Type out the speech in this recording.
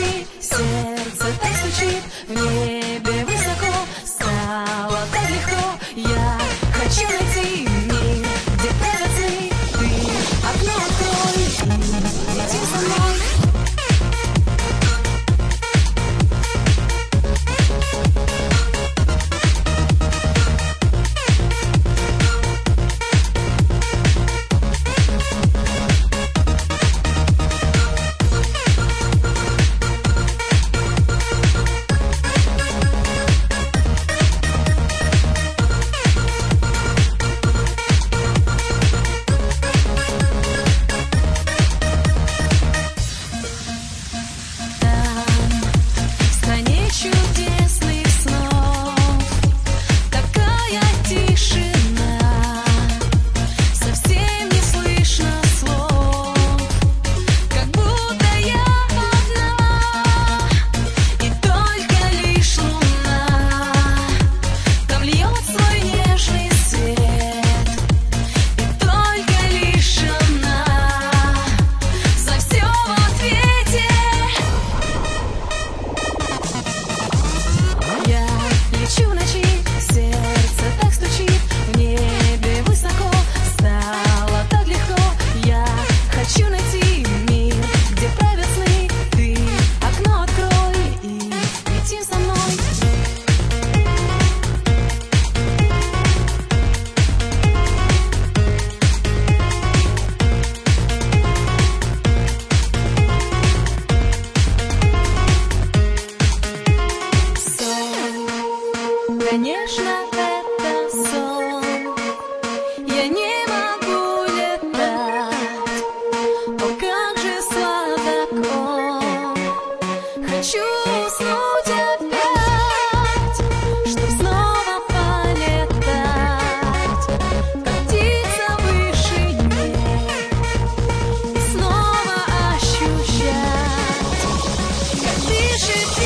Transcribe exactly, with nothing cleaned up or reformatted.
ночи сердце так стучит, в небе высоко, стало так легко. Я хочу найти мир, где правят сны. Ты окно открой и лети со мной. Чудесных снов такая тишина, совсем не слышно слов, как будто я одна, и только лишь луна там льет свой нежный свет, и только лишь она за все в ответе. Я лечу в ночи, сердце так стучит, в небе высоко, стало так легко. Я хочу найти мир, где правят сны. Ты окно открой и лети со мной. Конечно, это сон, я не могу летать, о, как же сладок он. Хочу уснуть опять, чтоб снова полетать, как птица в вышине, и снова ощущать, как дышит